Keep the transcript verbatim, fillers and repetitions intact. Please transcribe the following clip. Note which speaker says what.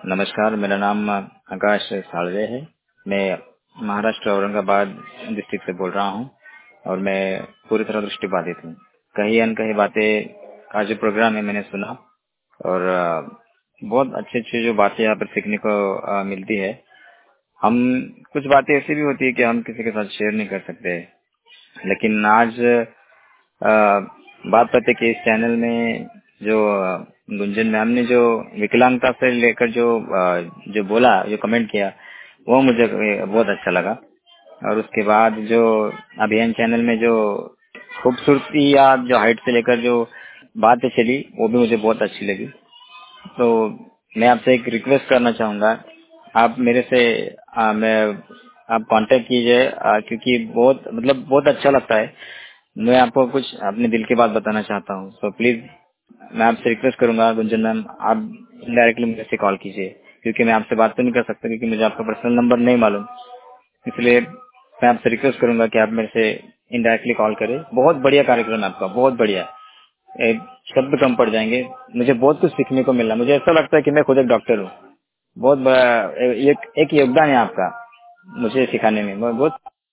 Speaker 1: नमस्कार, मेरा नाम आकाश साळवे है। मैं महाराष्ट्र औरंगाबाद डिस्ट्रिक्ट से बोल रहा हूँ और मैं पूरी तरह दृष्टिबाधित हूँ। कहीं अनकहीं बातें का जो प्रोग्राम है मैंने सुना और अ, बहुत अच्छी अच्छी जो बातें यहाँ पर सीखने को अ, मिलती है। हम कुछ बातें ऐसी भी होती है कि हम किसी के साथ शेयर नहीं कर सकते, लेकिन आज अ, बात करते कि इस चैनल में जो अ, गुंजन मैम ने जो विकलांगता से लेकर जो अ, जो बोला, जो कमेंट किया, वो मुझे बहुत अच्छा लगा। और उसके बाद जो अभियान चैनल में जो खूबसूरती या जो हाइट से लेकर जो बातें चली, वो भी मुझे बहुत अच्छी लगी। तो मैं आपसे एक रिक्वेस्ट करना चाहूंगा, आप मेरे से आ, मैं आप कांटेक्ट कीजिए, आ, क्योंकि बहुत मतलब बहुत अच्छा लगता है। मैं आपको कुछ अपने दिल की बात बताना चाहता हूँ, तो प्लीज मैं आपसे रिक्वेस्ट करूंगा गुंजन मैम, आप डायरेक्टली मुझे से कॉल कीजिए, क्योंकि मैं आपसे बात तो नहीं कर सकता क्योंकि मुझे आपका पर्सनल नंबर नहीं मालूम। इसलिए मैं आपसे रिक्वेस्ट करूंगा कि आप मेरे से इनडायरेक्टली कॉल करें। बहुत बढ़िया कार्यक्रम है आपका, बहुत बढ़िया। एक शब्द कम पड़ जाएंगे, मुझे बहुत कुछ सीखने को मिला। मुझे ऐसा लगता है कि मैं खुद एक डॉक्टर हूँ। बहुत बड़ा एक, एक योगदान है आपका मुझे सिखाने में। मैं बहुत